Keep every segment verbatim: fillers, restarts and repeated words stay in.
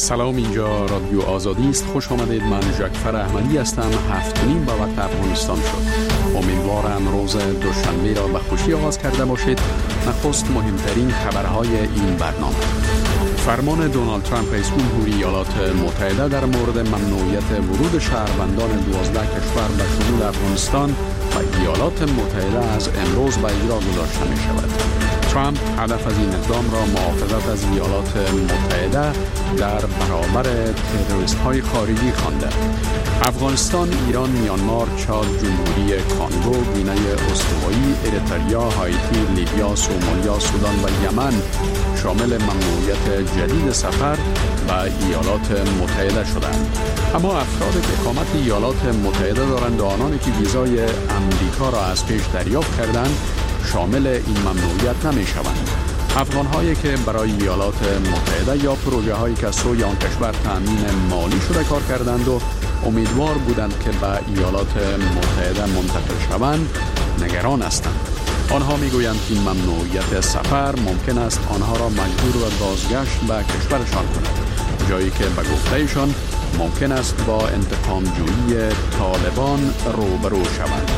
سلام، اینجا رادیو آزادی است. خوش آمدید. من جعفر احمدی هستم. هفت نیم به وقت افغانستان شد. امیدوارم روز دوشنبه را به خوشی آغاز کرده باشید. نخست مهمترین خبرهای این برنامه. فرمان دونالد ترامپ رئیس جمهوری ایالات متحده در مورد ممنوعیت ورود شهروندان دوازده کشور به شمول افغانستان و ایالات متحده از امروز به اجرا گذاشته می شود. ترامپ هدف از این اقدام را محافظت از ایالات متحده در برابر تروریست های خارجی خوانده. افغانستان، ایران، میانمار، چاد، جمهوری کانگو، گینه استوایی، اریتریا، هایتی، لیبیا، سومالیا، سودان و یمن شامل ممنوعیت جدید سفر به ایالات متحده شدند. اما افرادی که اقامت ایالات متحده دارند و آنانی که ویزای امریکا را از پیش دریافت کردند شامل این ممنوعیت نمی شوند. افغان هایی که برای ایالات متحده یا پروژه هایی که سوی آن کشور تامین مالی شده کار کردند و امیدوار بودند که به ایالات متحده منتقل شوند نگران هستند. آنها میگویند که این ممنوعیت سفر ممکن است آنها را مجبور به بازگشت به کشورشان کند، جایی که به گفتهشان ممکن است با انتقام جویی طالبان روبرو شوند.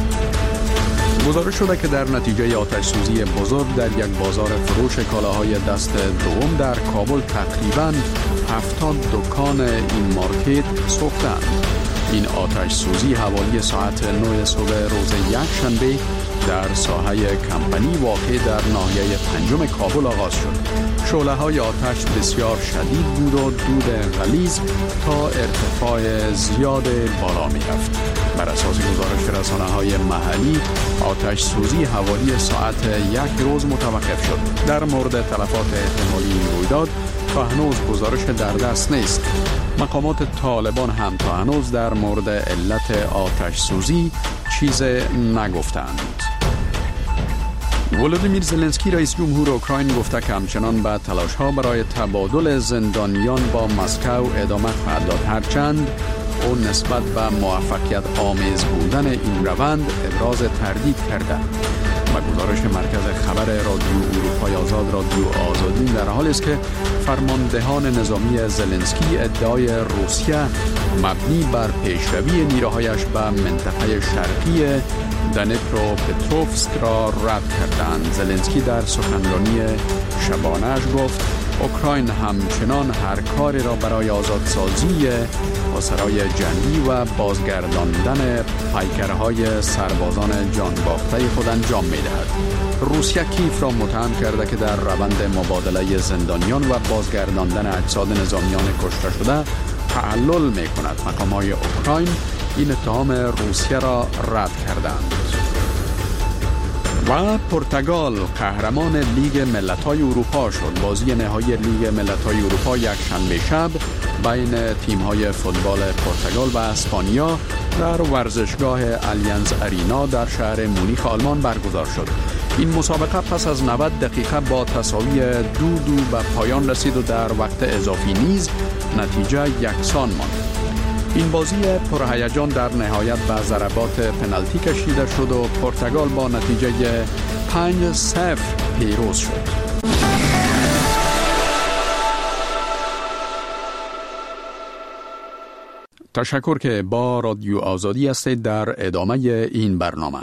گزارش شده که در نتیجه آتش سوزی بزرگ در یک بازار فروش کالاهای دست دوم در کابل تقریباً هفتاد دکان این مارکت سوختند. این آتش سوزی حوالی ساعت نه صبح روز یک شنبه در ساحه کمپنی واقع در ناحیه پنجم کابل آغاز شد. شعله های آتش بسیار شدید بود و دود غلیظ تا ارتفاع زیاد بالا می رفت. بر اساس گزارش رسانه های محلی، آتش سوزی حوالی ساعت یک روز متوقف شد. در مورد تلفات احتمالی این رویداد تا هنوز گزارش در دست نیست. مقامات طالبان هم تا هنوز در مورد علت آتش سوزی چیز نگفتند. ولودیمیر زلنسکی رئیس جمهور اوکراین گفته که همچنان به تلاش‌ها برای تبادل زندانیان با مسکو ادامه خواهد داد، هرچند او نسبت به موفقیت آمیز بودن این روند ابراز تردید کرده. و گزارش مرکز خبر رادیو اروپای آزاد رادیو آزادی در حالی است که فرماندهان نظامی زلنسکی ادعای روسیه مبنی بر پیشروی نیروهایش به منطقه شرقی دنیپروپتروفسک را رد کردند. زلنسکی در سخنرانی شبانه‌اش گفت اوکراین همچنان هر کاری را برای آزادسازی اسرای جنگی و بازگرداندن پیکرهای سربازان جانباخته خود انجام می‌دهد. روسیه کیف را متهم کرده که در روند مبادله زندانیان و بازگرداندن اجساد نظامیان کشته شده تعلل می‌کند. مقامات اوکراین این اتهام روسیه را رد کردند. و پرتغال قهرمان لیگ ملت‌های اروپا شد. بازی نهایی لیگ ملت‌های اروپا یک شنبه شب بین تیم‌های فوتبال پرتغال و اسپانیا در ورزشگاه الیانز ارینا در شهر مونیخ آلمان برگزار شد. این مسابقه پس از نود دقیقه با تساوی دو دو به پایان رسید و در وقت اضافی نیز نتیجه یکسان ماند. این بازی پرهیجان در نهایت به ضربات پنالتی کشیده شد و پرتغال با نتیجه پنج صفر پیروز شد. تشکر که با رادیو آزادی هستید. در ادامه این برنامه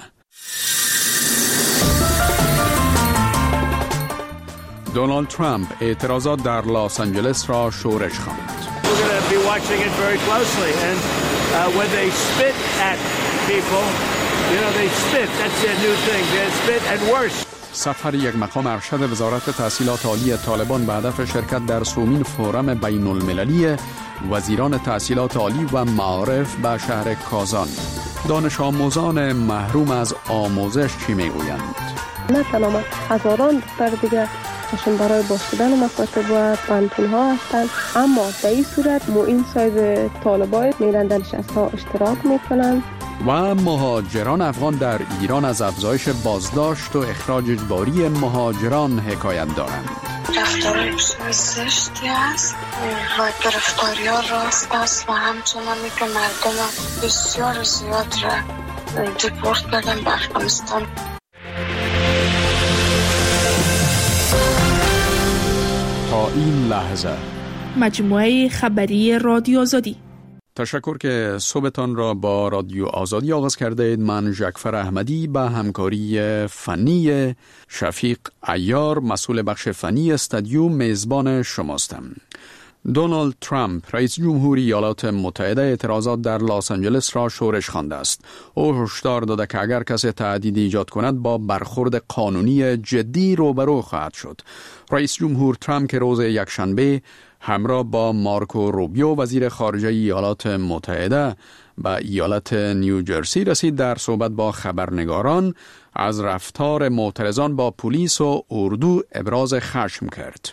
دونالد ترامپ اعتراضات در لس آنجلس را شورش خواند. We're going to be watching it very closely. And uh, when they spit at people, you know, they spit. That's their new thing. They spit and worse. سفر یک مقام ارشد وزارت تحصیلات عالی طالبان به هدف شرکت در سومین فورم بین المللی وزیران تحصیلات عالی و معارف به شهر کازان. دانش آموزان محروم از آموزش چی میگویند؟ نه تنها هزاران دختر دیگه اشون برای باشدن مکاتب و پانتون ها هستند، اما در این صورت مو این سایز طالبای میرن در نشست ها اشتراک میکنن. و مهاجران افغان در ایران از افزایش بازداشت و اخراج اجباری مهاجران حکایت دارند. رفتار بسیار زشتی است و گرفتاری ها راست است و همچنانی که مردم بسیار زیاد را دیپورت کردن به افغانستان. تا این لحظه مجموعه خبری رادیو آزادی. تشکر که صبحتان را با رادیو آزادی آغاز کرده اید. من جعفر احمدی با همکاری فنی شفیق عیار مسئول بخش فنی استودیو میزبان شماستم. دونالد ترامپ رئیس جمهوری ایالات متحده اعتراضات در لس آنجلس را شورش خوانده است. او هشدار داده که اگر کسی تهدید ایجاد کند با برخورد قانونی جدی روبرو خواهد شد. رئیس جمهور ترامپ که روز یکشنبه همراه با مارکو روبیو وزیر خارجه ایالات متحده به ایالت نیوجرسی رسید، در صحبت با خبرنگاران از رفتار معترضان با پلیس و اردو ابراز خشم کرد.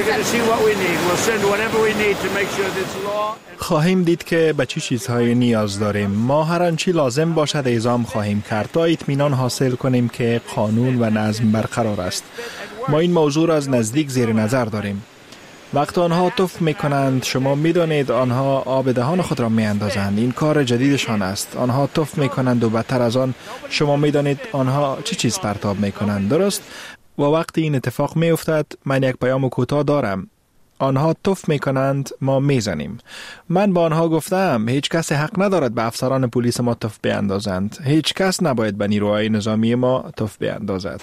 خواهیم دید که به چه چیزهای نیاز داریم. ما هر آنچه لازم باشد اعزام خواهیم کرد تا اطمینان حاصل کنیم که قانون و نظم برقرار است. ما این موضوع را از نزدیک زیر نظر داریم. وقتی آنها توف میکنند شما میدانید آنها آب دهان خود را میاندازند. این کار جدیدشان است. آنها توف میکنند و بدتر از آن شما میدانید آنها چه چیز پرتاب میکنند، درست؟ و وقتی این اتفاق میافتد من یک پیام کوتاه دارم. آنها توف میکنند، ما میزنیم. من با آنها گفتم هیچ کس حق ندارد به افسران پلیس ما توف بیاندازند. هیچ کس نباید به نیروهای نظامی ما توف بیاندازد.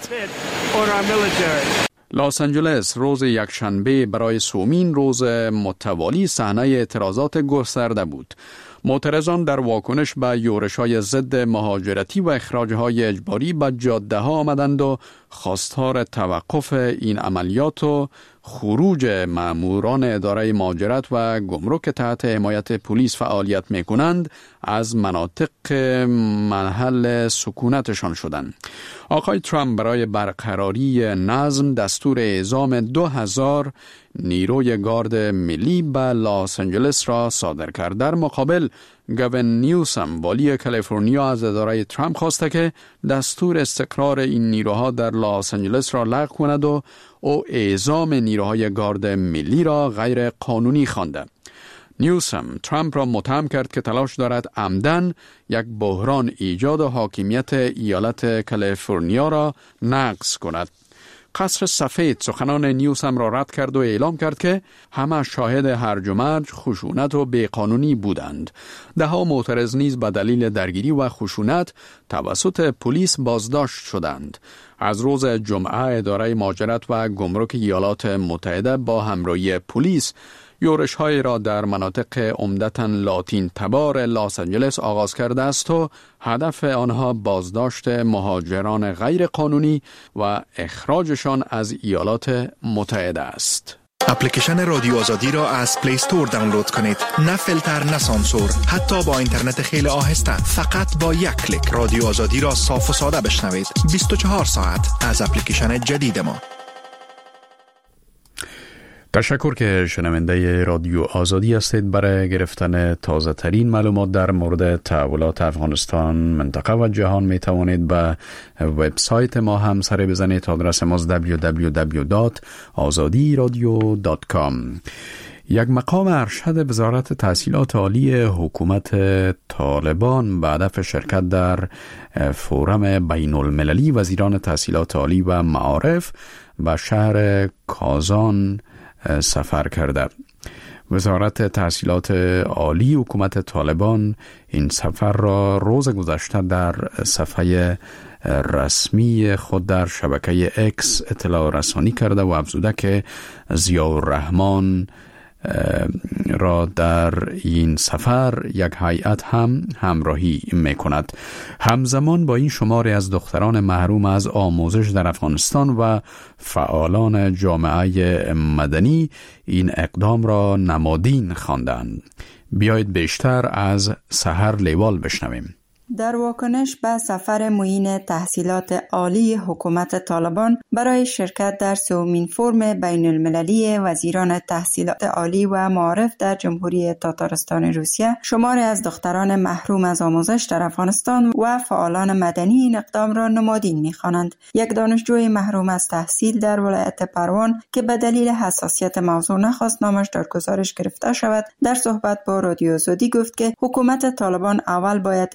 لس آنجلس روز یکشنبه برای سومین روز متوالی صحنه اعتراضات گسترده بود. معترضان در واکنش به یورش‌های ضد مهاجرتی و اخراج‌های اجباری به جاده‌ها آمدند و خواستار توقف این عملیات و خروج ماموران اداره مهاجرت و گمرک تحت حمایت پلیس فعالیت می‌کنند از مناطق محل سکونتشان شدند. آقای ترامپ برای برقراری نظم دستور اعزام دو هزار نیروی گارد ملی به لس آنجلس را صادر کرد. در مقابل گاوین نیوسم والی کالیفرنیا از اداره ترامپ خواسته که دستور استقرار این نیروها در لس آنجلس را لغو کند و او اعزام نیروهای گارد ملی را غیر قانونی خوانده. نیوسم ترامپ را متهم کرد که تلاش دارد عمدن یک بحران ایجاد و حاکمیت ایالت کالیفرنیا را نقض کند. قصر سفید سخنان نیوسم را رد کرد و اعلام کرد که همه شاهد هرج و مرج، خشونت و بیقانونی بودند. ده ها معترض نیز به دلیل درگیری و خشونت توسط پلیس بازداشت شدند. از روز جمعه اداره مهاجرت و گمرک ایالات متحده با همراهی پلیس یورش‌های را در مناطق عمدتاً لاتین تبار لس آنجلس آغاز کرده است و هدف آنها بازداشت مهاجران غیر قانونی و اخراجشان از ایالات متحده است. اپلیکیشن رادیو آزادی را از پلی استور دانلود کنید. نه فیلتر نه سانسور، حتی با اینترنت خیلی آهسته. فقط با یک کلیک رادیو آزادی را صاف و ساده بشنوید. بیست و چهار ساعت از اپلیکیشن جدید ما. تشکر که شنونده رادیو آزادی هستید. برای گرفتن تازه ترین معلومات در مورد تحولات افغانستان، منطقه و جهان می توانید به وبسایت ما هم سر بزنید. آدرس ما دبلیو دبلیو دبلیو دات آزادی رادیو دات کام. یک مقام ارشد وزارت تحصیلات عالی حکومت طالبان به هدف شرکت در فورم بین المللی وزیران تحصیلات عالی و معارف به شهر کازان سفر کرده. وزارت تحصیلات عالی حکومت طالبان این سفر را روز گذشته در صفحه رسمی خود در شبکه اکس اطلاع رسانی کرده و افزوده که ضیاءالرحمن را در این سفر یک هیئت هم همراهی میکند. همزمان با این شماری از دختران محروم از آموزش در افغانستان و فعالان جامعه مدنی این اقدام را نمادین خواندند. بیایید بیشتر از سحر لیوال بشنویم. در واکنش به سفر معین تحصیلات عالی حکومت طالبان برای شرکت در سومین فرم بین المللی وزیران تحصیلات عالی و معارف در جمهوری تاتارستان روسیه، شماری از دختران محروم از آموزش در افغانستان و فعالان مدنی این اقدام را نمادین می‌خوانند. یک دانشجوی محروم از تحصیل در ولایت پروان که به دلیل حساسیت موضوع نخواست نامش در گزارش گرفته شود، در صحبت با رادیو آزادی گفت که حکومت طالبان اول باید اجازه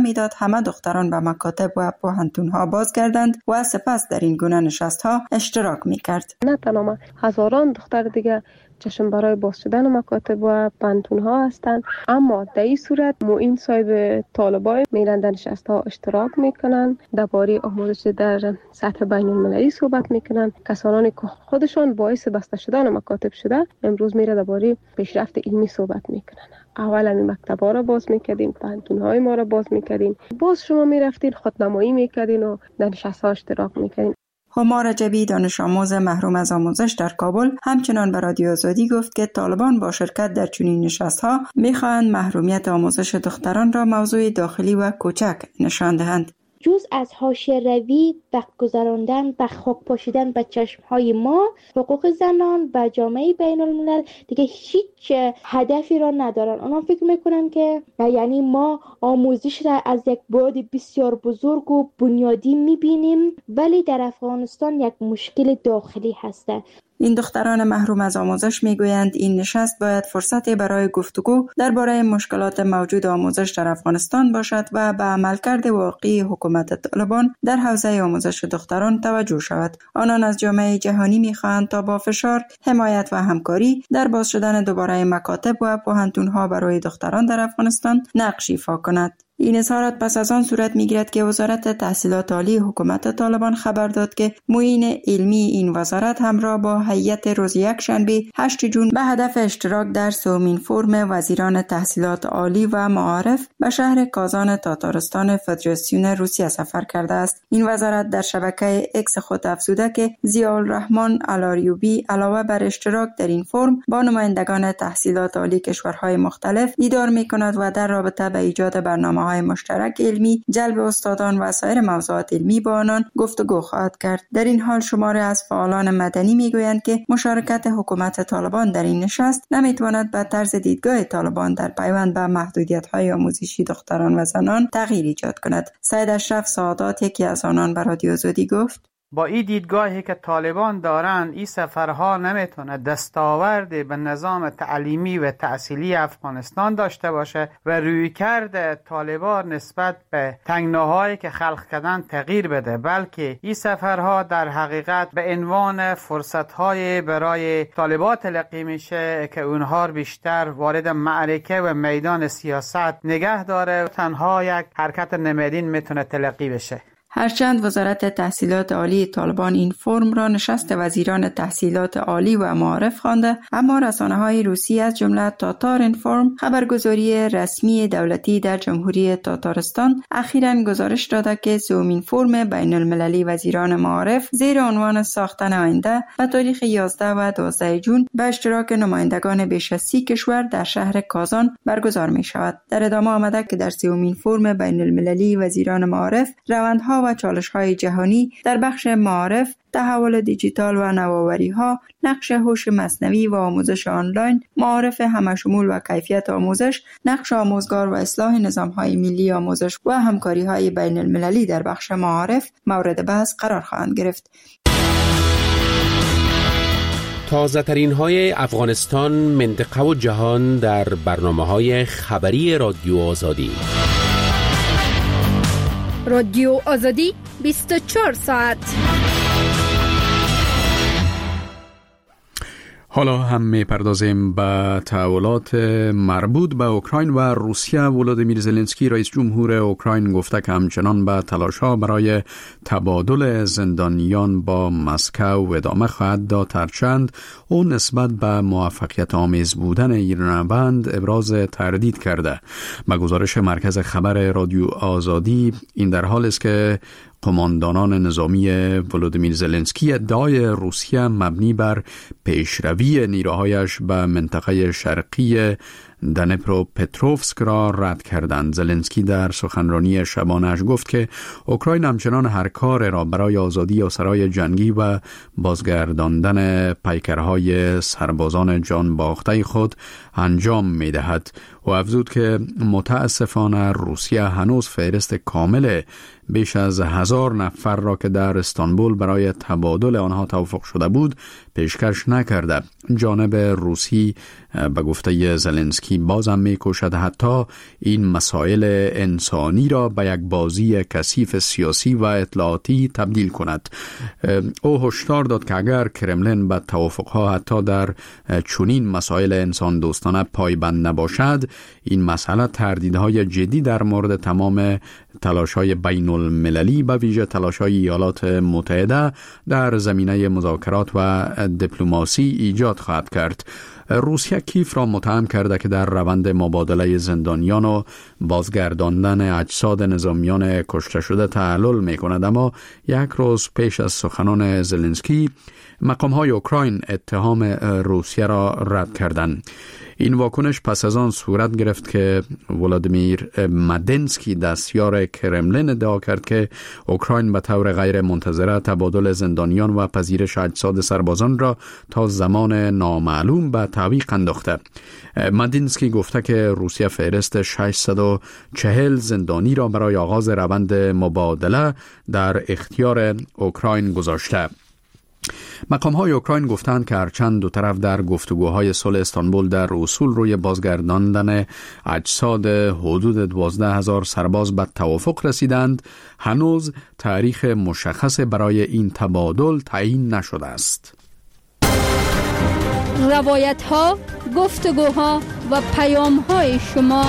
میداد همه دختران به مکاتب و پوهنتون‌ها بازگردند و سپس در این گونه نشست‌ها اشتراک می‌کرد. نه تنها هزاران دختر دیگه چشم برای باز شدن مکاتب و پانتون ها هستند، اما در این صورت معین صاحب طالبای میرن در نشست ها اشتراک میکنن، درباره آموزش در سطح بین المللی صحبت میکنن. کسانی که خودشان باعث بسته شدن مکاتب شده امروز میره درباره پیشرفت علمی صحبت میکنن. اول همین مکتب‌ها را باز میکردین، پانتون‌های ما را باز میکردین، باز شما میرفتین خودنمایی میکردین و در نشست‌ها اشتراک میکردین. هما رجبی دانش آموز محروم از آموزش در کابل همچنان به رادیو آزادی گفت که طالبان با شرکت در چنین نشست‌ها می‌خواهند محرومیت آموزش دختران را موضوع داخلی و کوچک نشان دهند. جز از حاشیه روی وقت گذراندن و خاک پاشیدن به چشمهای ما، حقوق زنان و جامعه بین الملل دیگه هیچ هدفی را ندارن. اونا فکر میکنن که یعنی ما آموزش را از یک بعد بسیار بزرگ و بنیادی میبینیم، ولی در افغانستان یک مشکل داخلی هسته. این دختران محروم از آموزش میگویند این نشست باید فرصتی برای گفتگو درباره مشکلات موجود آموزش در افغانستان باشد و به عملکرد واقعی حکومت طالبان در حوزه آموزش دختران توجه شود. آنان از جامعه جهانی میخواهند تا با فشار، حمایت و همکاری در باز شدن دوباره مکاتب و پوهنتون‌ها برای دختران در افغانستان نقش ایفا کند. این اظهارات پس از آن صورت میگیرد که وزارت تحصیلات عالی حکومت طالبان خبر داد که معین علمی این وزارت همراه با هیئت روز یک شنبه هشت جون به هدف اشتراک در سومین فرم وزیران تحصیلات عالی و معارف به شهر کازان تاتارستان فدراسیون روسیه سفر کرده است. این وزارت در شبکه اکس خود افزوده که ضیاءالرحمن الاریوبی علاوه بر اشتراک در این فرم با نمایندگان تحصیلات عالی کشورهای مختلف دیدار میکند و در رابطه به ایجاد برنامه های مشترک علمی، جلب استادان و سایر موضوعات علمی با آنان گفتگو خواهد کرد. در این حال شماری از فعالان مدنی میگویند که مشارکت حکومت طالبان در این نشست نمیتواند به طرز دیدگاه طالبان در پیوند به محدودیت‌های آموزشی دختران و زنان تغییر ایجاد کند. سید اشرف سعادات یکی از آنان به رادیو آزادی گفت: با این دیدگاهی که طالبان دارند این سفرها نمیتونه دستاورد به نظام تعلیمی و تحصیلی افغانستان داشته باشه و رویکرد طالبان نسبت به تنگناهایی که خلق کردن تغییر بده، بلکه این سفرها در حقیقت به عنوان فرصتهای برای طالبان تلقی میشه که اونها بیشتر وارد معرکه و میدان سیاست نگه داره و تنها یک حرکت نمادین میتونه تلقی بشه. هرچند وزارت تحصیلات عالی طالبان این فرم را نشست وزیران تحصیلات عالی و معارف خوانده، اما رسانه‌های روسی از جمله تاتار اینفورم، خبرگزاری رسمی دولتی در جمهوری تاتارستان، اخیراً گزارش داده که سومین فرم بین المللی وزیران معارف زیر عنوان ساختن آینده به تاریخ یازده و دوازده جون به اشتراک نمایندگان بیش از سی کشور در شهر کازان برگزار می شود. در ادامه آمده که در سومین فرم بین المللی وزیران معارف روندها و چالش‌های جهانی در بخش معارف، تحول دیجیتال و نوآوری‌ها، نقش هوش مصنوعی و آموزش آنلاین، معارف همشمول و کیفیت آموزش، نقش آموزگار و اصلاح نظام‌های ملی آموزش و همکاری‌های بین المللی در بخش معارف مورد بحث قرار خواهند گرفت. تازه ترین های افغانستان، منطقه و جهان در برنامه‌های خبری رادیو آزادی. رادیو آزادی بیست و چهار ساعت. حالا هم می‌پردازیم به تحولات مربوط به اوکراین و روسیه. ولادیمیر زلنسکی رئیس جمهور اوکراین گفته که همچنان به تلاش‌ها برای تبادل زندانیان با مسکو ادامه خواهد داد، هرچند او نسبت به موفقیت آمیز بودن این روند ابراز تردید کرده. به گزارش مرکز خبر رادیو آزادی، این در حال است که قماندانان نظامی ولادیمیر زلنسکی ادعای روسیه مبنی بر پیشروی نیروهایش به منطقه شرقی دنپروپتروفسک را رد کردند. زلنسکی در سخنرانی شبانه‌اش گفت که اوکراین همچنان هر کار را برای آزادی اسرای جنگی و بازگرداندن پیکرهای سربازان جان باخته خود انجام می دهد و افزود که متاسفانه روسیه هنوز فهرست کامل بیش از هزار نفر را که در استانبول برای تبادل آنها توافق شده بود پیشکش نکرده. جانب روسی به گفته زلنسکی بازم می کوشد حتی این مسائل انسانی را به یک بازی کثیف سیاسی و اطلاعاتی تبدیل کند. او هشدار داد که اگر کرملین به توافقها حتی در چنین مسائل انسان دوستانه پایبند نباشد، این مسئله تردیدهای جدی در مورد تمام تلاش‌های بین المللی به ویژه تلاش‌های ایالات متحده در زمینه مذاکرات و دیپلماسی ایجاد خواهد کرد. روسیه کیف را متهم کرده که در روند مبادله زندانیان و بازگرداندن اجساد نظامیان کشته شده تعلل می کند، اما یک روز پیش از سخنان زلنسکی مقام‌های اوکراین اتهام روسیه را رد کردند. این واکنش پس از آن صورت گرفت که ولادیمیر مدنسکی دستیار کرملین ادعا کرد که اوکراین به طور غیر منتظره تبادل زندانیان و پذیرش اجساد سربازان را تا زمان نامعلوم به تعویق انداخته. مدنسکی گفته که روسیه فهرست ششصد و چهل زندانی را برای آغاز روند مبادله در اختیار اوکراین گذاشته. مقام‌های اوکراین گفتند که هرچند دو طرف در گفتگوهای صلح استانبول در اصول روی بازگرداندن اجساد حدود دوازده هزار سرباز به توافق رسیدند، هنوز تاریخ مشخص برای این تبادل تعیین نشده است. روایت‌ها، گفتگوها و پیام‌های شما.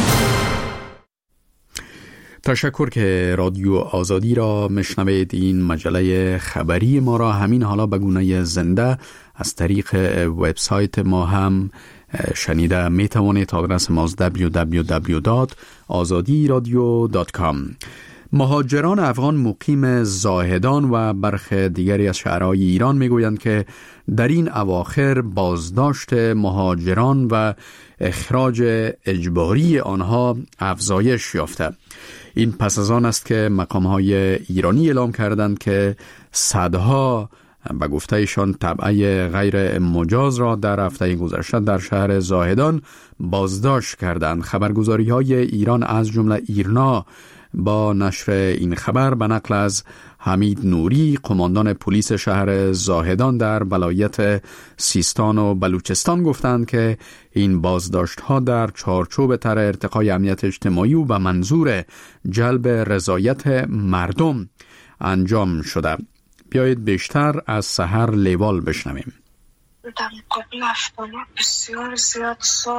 تشکر که رادیو آزادی را مشنوید. این مجله خبری ما را همین حالا به گونه زنده از طریق وبسایت ما هم شنیده می توانید. آدرس ما دبلیو دبلیو دبلیو دات آزادی رادیو دات کام. مهاجران افغان مقیم زاهدان و برخی دیگری از شهرهای ایران می گویند که در این اواخر بازداشت مهاجران و اخراج اجباری آنها افزایش یافته. این پس از آن است که مقام‌های ایرانی اعلام کردند که صدها به گفتهشان تبعه غیر مجاز را در هفته گذشته در شهر زاهدان بازداشت کردند. خبرگزاری‌های ایران از جمله ایرنا با نشر این خبر به نقل از حمید نوری، قماندان پلیس شهر زاهدان در ولایت سیستان و بلوچستان گفتند که این بازداشت‌ها در چارچوب طرح ارتقای امنیت اجتماعی و به منظور جلب رضایت مردم انجام شده. بیایید بیشتر از سحر لیوال بشنویم. در مقابل افغانان بسیار زیاد سال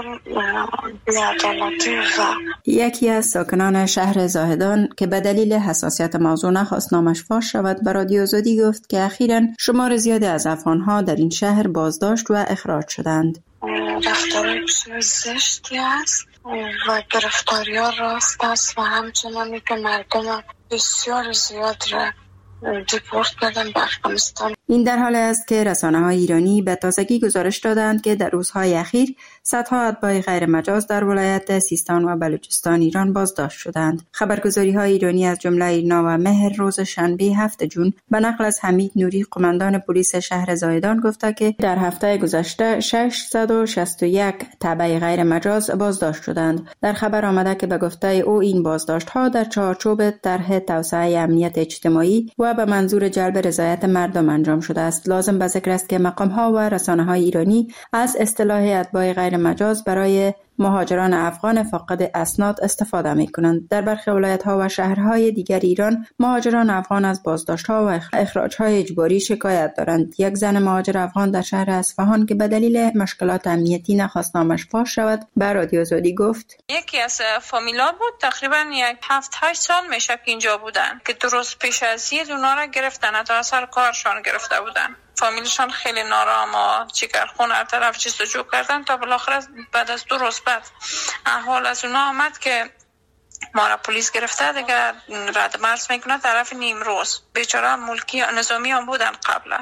بی‌عدالتی و یکی از ساکنان شهر زاهدان که به دلیل حساسیت موضوع نخواست نامش فاش شود به رادیو آزادی گفت که اخیراً شمار زیادی از افغانها در این شهر بازداشت و اخراج شدند. رفتارهای بسیار زشتی است و گرفتاری ها راست است و همچنانی که مردم بسیار زیاد را دیپورت کردن به افغانستان. این در حالی است که رسانه‌های ایرانی به تازگی گزارش دادند که در روزهای اخیر صدها اتباع غیر مجاز در ولایت سیستان و بلوچستان ایران بازداشت شدند. خبرگزاری‌های ایرانی از جمله ایرنا و مهر روز شنبه هفتم ژوئن به نقل از حمید نوری قماندان پلیس شهر زاهدان گفته که در هفته گذشته ششصد و شصت و یک تبع غیر مجاز بازداشت شدند. در خبر آمده که به گفته او این بازداشت‌ها در چارچوب طرح توسعه امنیت اجتماعی و به منظور جلب رضایت مردم انجام شده است. لازم به ذکر است که مقام‌ها و رسانه‌های ایرانی از اصطلاح اتباع غیر مجاز برای مهاجران افغان فاقد اسناد استفاده می‌کنند. در برخی ولایت‌ها و شهرهای دیگر ایران مهاجران افغان از بازداشت‌ها و اخراج‌های اجباری شکایت دارند. یک زن مهاجر افغان در شهر اصفهان که به دلیل مشکلات امنیتی نخواست نامش فاش شود به رادیو آزادی گفت: یکی از فامیلا بود، تقریبا یک هفت هشت سال میشه که اینجا بودن که درست پیش از عید اونا را گرفتن، تا اثر کارشان گرفته بودن. فامیلشان خیلی نارام و جگرخون هر طرف جستجو کردن تا بالاخره بعد از دو روز بعد احوال از اونا آمد که ما را پلیس گرفته دیگه رد مرز میکنه طرف نیمروز. بیچاره ملکی نظامی هم بودن قبلا،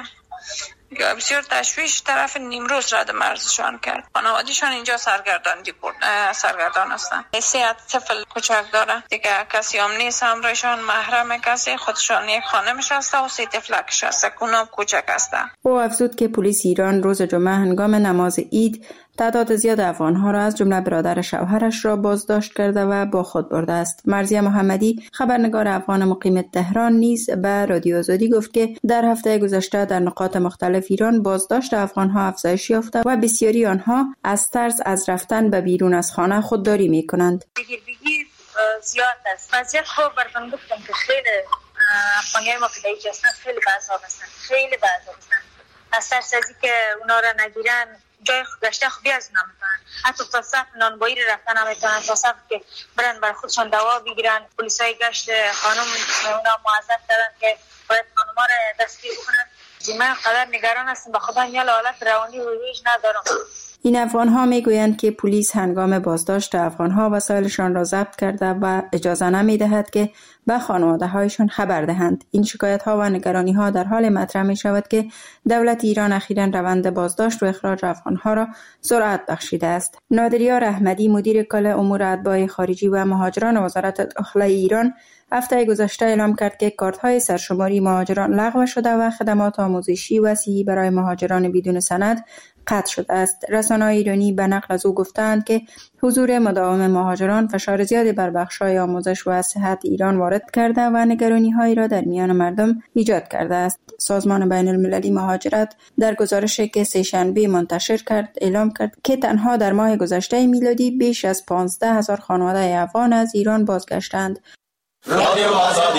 بسیار تشویش طرف نیمروز رد مرزشان کرد. خانوادیشان اینجا سرگردان دیپورت سرگردان هستن. سه طفل کوچک داره دیگه، کسی هم نیست همراهشان، محرم کسی، خودشان یک خانمش هسته و سه طفلکش هسته، اونم کوچک هستن. او افزود که پلیس ایران روز جمعه هنگام نماز عید تعداد زیاد افغان‌ها را از جمله برادر شوهرش را بازداشت کرده و با خود برده است. مرضیه محمدی خبرنگار افغان مقیم تهران نیز به رادیو آزادی گفت که در هفته گذشته در نقاط مختلف ایران بازداشت افغان‌ها افزایش یافته و بسیاری آنها از ترس از رفتن به بیرون از خانه خودداری می‌کنند. بگیربگی زیاد است. وضعیت خوب براتون گفتم که خیلی افغانی‌های ما که اینجا هستن خیلی بعضا هستن خیلی بعضا هستن از ترس از اینکه اونا را نگیرن جای گشته خوبی از اونا میکنن، حتی تا صف نانبایی رفتن هم میتونن، تا صف که برن بر خودشان دوا بگیرن. پلیسای گشت خانم اونا معذب کردن که باید خانوما را دستگیر بکنن. من قدر نگران هستم، به خدا یه حالت روانی و هیچ ندارم. این افغان‌ها میگویند که پلیس هنگام بازداشت افغان‌ها وسایلشان را ضبط کرده و اجازه نمی‌دهد که به خانواده‌هایشان خبر دهند. این شکایت‌ها و نگرانی‌ها در حال مطرح می‌شود که دولت ایران اخیراً روند بازداشت و اخراج افغان‌ها را سرعت بخشیده است. نادریار احمدی مدیر کل امور اتباع خارجی و مهاجران وزارت داخله ایران هفته گذشته اعلام کرد که کارت‌های سرشماری مهاجران لغو شده و خدمات آموزشی و صحی برای مهاجران بدون سند قطع شده است. رسانه‌های ایرانی به نقل از او گفتند که حضور مداوم مهاجران فشار زیادی بر بخش‌های آموزش و صحت ایران وارد کرده و نگرانی‌هایی را در میان مردم ایجاد کرده است. سازمان بین المللی مهاجرت در گزارشی که سه‌شنبه منتشر کرد اعلام کرد که تنها در ماه گذشته میلادی بیش از پانزده هزار خانواده افغان از ایران بازگشتند. رادیو آزادی.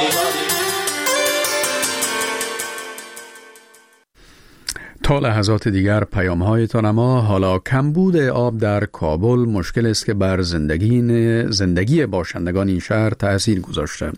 تا لحظات دیگر پیام هایتان. ما حالا کمبود آب در کابل مشکل است که بر زندگی زندگی باشندگان این شهر تأثیر گذاشته.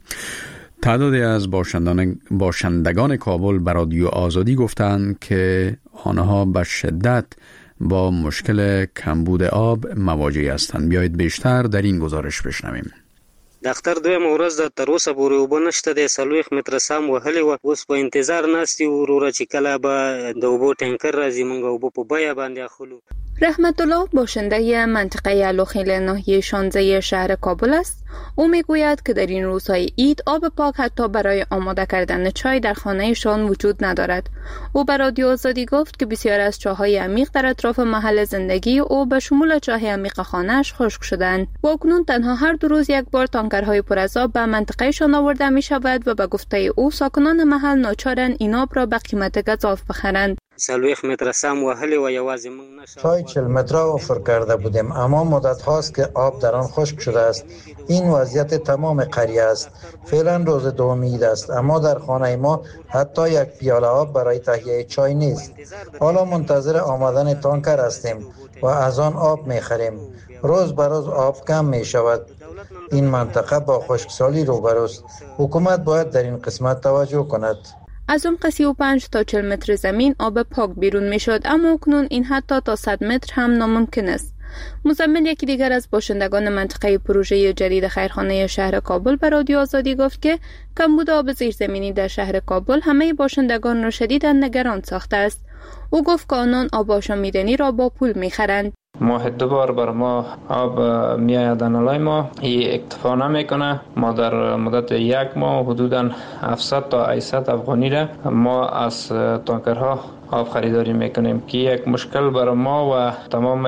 تعدادی از باشندگان باشندگان کابل به رادیو آزادی گفتند که آنها به شدت با مشکل کمبود آب مواجه هستند. بیایید بیشتر در این گزارش بشنویم. دختر دوی مورز د تر اوسه پورې اوبه نشته دی، څلوېښت متره سم وهلې وه. اوس په انتظار ناست یو وروره چې کله به د اوبو ټینکر راځي موږ اوبه په بیه باندې اخلو. رحمت الله باشنده منطقه الوخیل ناحیه شانزه شهر کابل است. او میگوید که در این روزهای عید آب پاک حتی برای آماده کردن چای در خانهشان وجود ندارد. او به رادیو آزادی گفت که بسیار از چاه‌های عمیق در اطراف محل زندگی او به شمول چاه عمیق خانه‌اش خشک شدند و اکنون تنها هر دو روز یک بار تانکرهای پر از آب به منطقهشان آورده می شود و به گفته او ساکنان محل ناچارند این آب را به قیمت گزاف بخرند. څلوېښت متره سم وهلې و، یوازې موږ نشه چای چهل متره وفر کرده بودیم، اما مدت هاست که آب در آن خشک شده است. این وضعیت تمام قریه است. فعلا روز دوم عید است، اما در خانه ما حتی یک پیاله آب برای تهیه چای نیست. حالا منتظر آمدن تانکر هستیم و از آن آب میخریم. روز به روز آب کم می شود. این منطقه با خشکسالی روبروست. حکومت باید در این قسمت توجه کند. از عمق سی و پنج تا چهل متر زمین آب پاک بیرون می شد، اما اکنون این حتی تا صد متر هم ناممکن است. مزمل یکی دیگر از باشندگان منطقه پروژه جدید خیرخانه شهر کابل به رادیو آزادی گفت که کمبود آب زیرزمینی در شهر کابل همه باشندگان را شدیداً نگران ساخته است. او گفت که آنان آب آشامیدنی را با پول می خرند. ماه دو بار بر ما آب میآید نالای ما، این اکتفا نمیکنه. ما در مدت یک ماه حدوداً هفتصد تا هشتصد افغانی را ما از تانکرها آب خریداری میکنیم که یک مشکل بر ما و تمام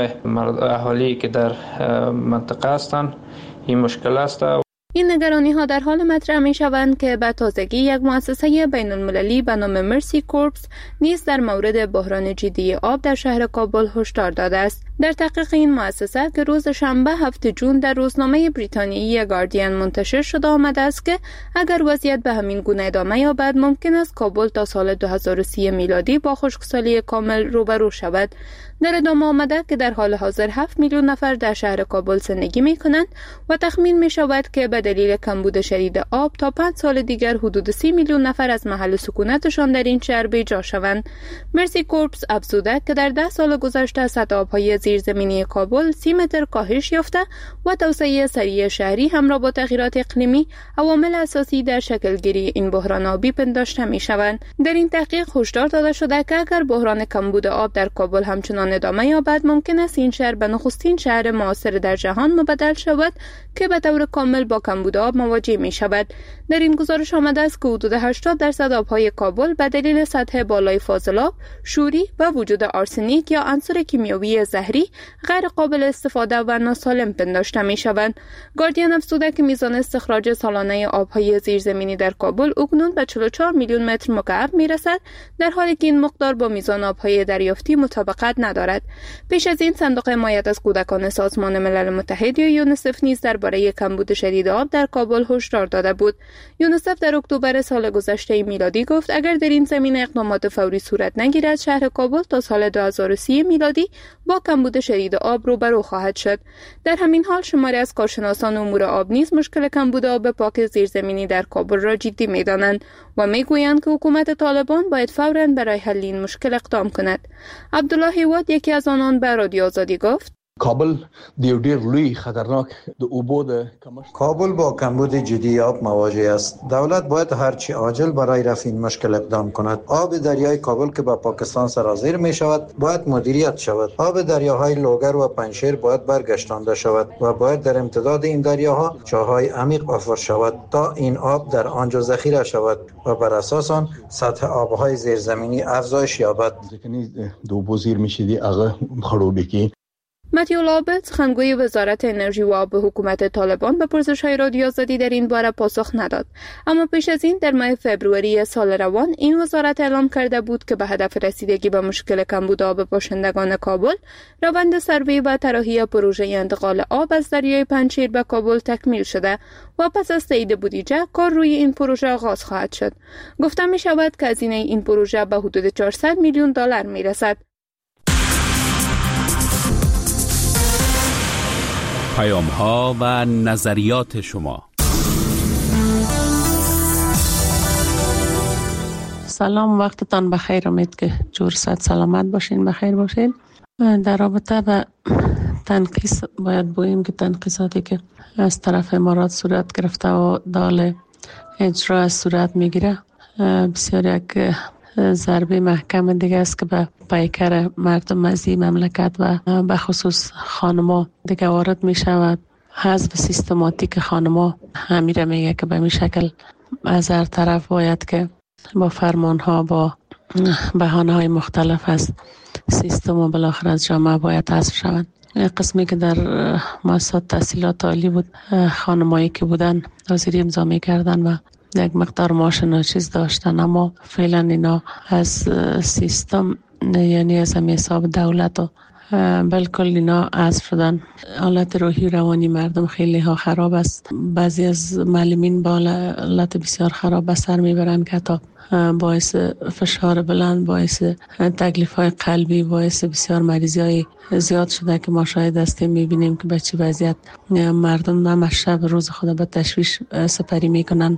اهالی که در منطقه هستند این مشکل است. این نگرانی ها در حال مطرح می شوند که به تازگی یک مؤسسه بین المللی به نام مرسی کورپس نیز در مورد بحران جدی آب در شهر کابل هشدار داده است. در تحقیق این مؤسسه که روز شنبه هفتم جون در روزنامه بریتانیایی گاردین منتشر شده آمده است که اگر وضعیت به همین گونه ادامه یابد ممکن است کابل تا سال دو هزار و سی میلادی با خشکسالی کامل روبرو شود. در ادامه آمده که در حال حاضر هفت میلیون نفر در شهر کابل زندگی می کنند و تخمین می شود که به دلیل کمبود شدید آب تا پنج سال دیگر حدود سی میلیون نفر از محل سکونتشان در این شهر بیجا شوند. مرسی کورپس افزوده که در ده سال گذشته سطح آبهای زیرزمینی کابل سی متر کاهش یافته و توسعه سریع شهری همراه با تغییرات اقلیمی عوامل اساسی در شکلگیری این بحران آبی پنداشته می شوند. در این تحقیق هشدار داده شده که اگر بحران کمبود آب در کابل همچنان ادامه یابد ممکن است این شهر به نخستین شهر معاصر در جهان مبدل شود که به طور کامل با کمبود آب مواجه می شود. در این گزارش آمده است که حدود هشتاد درصد آبهای کابل به دلیل سطح بالای فاضلاب، شوری و وجود آرسنیک یا عنصر کیمیایی زهری آلی غیر قابل استفاده و ناسالم پنداشته می شوند. گاردین افزوده که میزان استخراج سالانه آبهای زیرزمینی در کابل اکنون به چهل و چهار میلیون متر مکعب می رسد، در حالی که این مقدار با میزان آبهای دریافتی مطابقت ندارد. پیش از این صندوق حمایت از کودکان سازمان ملل متحد یا یونیسف نیز درباره کمبود شدید آب در کابل هشدار داده بود. یونیسف در اکتبر سال گذشته میلادی گفت اگر در این زمینه اقدامات فوری صورت نگیرد، شهر کابل تا سال دو هزار و سی میلادی با کمبود شدید آب روبرو خواهد شد. در همین حال شماری از کارشناسان امور آب نیز مشکل کمبود آب پاک زیرزمینی در کابل را جدی می‌دانند و میگویند که حکومت طالبان باید فوراً برای حل این مشکل اقدام کند. عبدالله هیواد یکی از آنان به رادیو آزادی گفت کابل دیو ډیر لوی خطرناک د اوبو د کابل با کمبود جدی آب مواجه است. دولت باید هرچی عاجل برای رفع این مشکل اقدام کند. آب دریای کابل که به پاکستان سرازیر می شود باید مدیریت شود. آب دریاهای لوگر و پنجشیر باید برگشتانده شود و باید در امتداد این دریاها چاهای عمیق حفر شود تا این آب در آنجا ذخیره شود و بر اساس آن سطح آبهای زیرزمینی افزایش یابد. د اوبو زیرمې چې دي هغه خړوبې کی. متیو لابت، سخنگوی وزارت انرژی و آب حکومت طالبان، به پرسش‌های رادیو آزادی در این باره پاسخ نداد. اما پیش از این در ماه فوریه سال روان این وزارت اعلام کرده بود که به هدف رسیدگی به مشکل کمبود آب باشندگان کابل، روند سروی و طراحی پروژه انتقال آب از دریای پنجشیر به کابل تکمیل شده و پس از تایید بودجه کار روی این پروژه آغاز خواهد شد. گفته می شود که هزینه این پروژه به حدود چهارصد میلیون دلار می رسد. پیام ها و نظریات شما. سلام، وقتتان بخیر. امید که جور صد سلامت باشین، بخیر باشین. در رابطه به تنقیص باید بگوییم که تنقیصاتی که از طرف امارات صورت گرفته و دال اجرا صورت میگیره بسیار یک ضربه محکم دیگه است که به پیکر مردم از این مملکت و به خصوص خانما دیگه وارد می شود. حذف سیستماتیک خانما همیره میگه که به این شکل از هر طرف باید که با فرمان ها با بهانه های مختلف از سیستم و بالاخره از جامعه باید حذف شوند. قسمی که در مؤسسات تحصیلات عالی بود، خانمایی که بودن حاضری امضا می کردن و یک مقدار معاش ناچیز داشتن، اما فعلا اینا از سیستم یعنی از همه حساب دولت و بالکل اینا حذف شدن. حالت روحی روانی مردم خیلی ها خراب است. بعضی از معلمین با حالت بسیار خراب به سر میبرن که تا باعث فشار بلند، باعث تکلیف های قلبی، باعث بسیار مریضی های زیاد شده که ما شاید هستیم. میبینیم که به چه وضعیت مردم همه شب روز خود به تشویش سپری میکنن.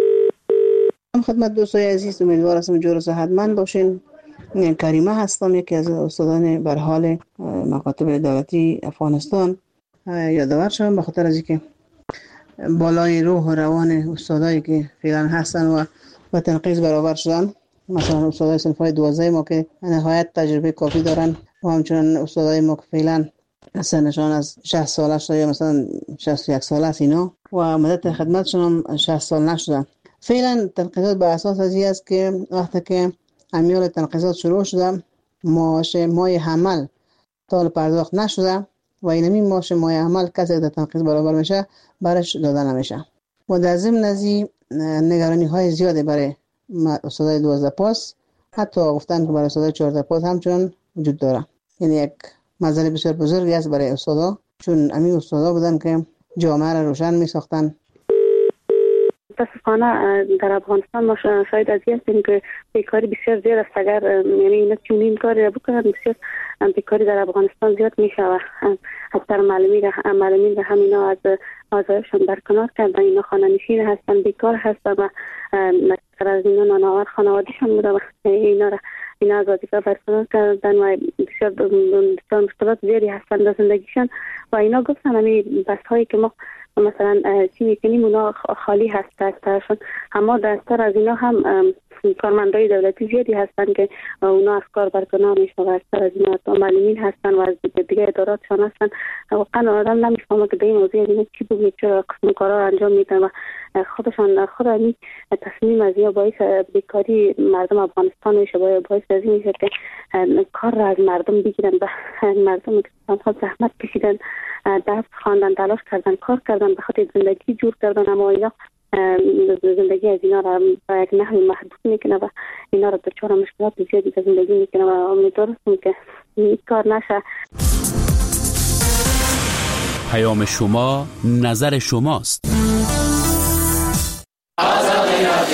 خدمت دوستای عزیز، امیدوار هستم جور و صحتمند باشین. کریمه هستم، یکی از استادان به حال مکاتب دولتی افغانستان. یادآور شدم به خاطر از اینکه بالای روح و روان استادایی که فعلا هستن و با تنقیص برابر شدن، مثلا استادای صنفای دوازده ما که نهایت تجربه کافی دارن و همچنین استادای ما که فعلا سنشان از شصت ساله شده یا مثلا شصت و یک ساله است اینا و مدت خدمتشون هم شصت سال نشدن. فعلا تنقیصات به اساس از این است که وقتی که امیال تنقیصات شروع شده، معاش مای حمل تا پرداخت نشده و اینمی معاش مای حمل کسی که تنقیص برابر میشه برش داده نمیشه و در ضمن از این نگرانی های زیاده برای استادای دوازده پاس، حتی گفتن که برای استادای چهارده پاس همچنان وجود داره. یعنی یک مسئله بسیار بزرگی است برای استادا، چون همین استادا بودن که جامعه را روشن می ساختن. متاسفانه در افغانستان ما شاید از این هستیم که بیکاری بسیار زیاد است. اگر یعنی اینا چون این کاری را بکنن بسیار بیکاری در افغانستان زیاد می شود. اکثر معلمین را معلمین را همینا از آزایشان برکنار کردن. اینا خانه نشین هستن، بیکار هستن و اکثر از اینا نانآور خانواده‌شان بوده و اینا را اینا از وظیفه برکنار کردن و بسیار بسیار مشکلات زیادی هستن در زندگیشان و اینا گفتن همین بس هایی که ما مثلا چی میکنیم اونا خالی هست دسترشون، اما دستر از اینا هم کارمندای دولتی زیادی هستن که اونا از کار برکنار میشن و اکثر از اینا معلمین هستن و از دیگه اداراتشان هستن. واقعا آدم نمیفهمه که در این موضوع اینا چی بگه، چرا قسم کارا انجام میدن و خودشان خود این تصمیم از یا باعث بیکاری مردم افغانستان میشه، باعث از این میشه که کار را از مردم بگیرن و مردم که آنها زحمت کشیدن، درس خواندن، تلاش کردن، کار کردن، به خاطر زندگی جور کردن، اما اینا زندگی از اینا را با یک نحوی محدود میکنه و اینا را دچار مشکلات زیادی در زندگی میکنه و امیدوارم که این کار نشه. پیام شما، نظر شماست.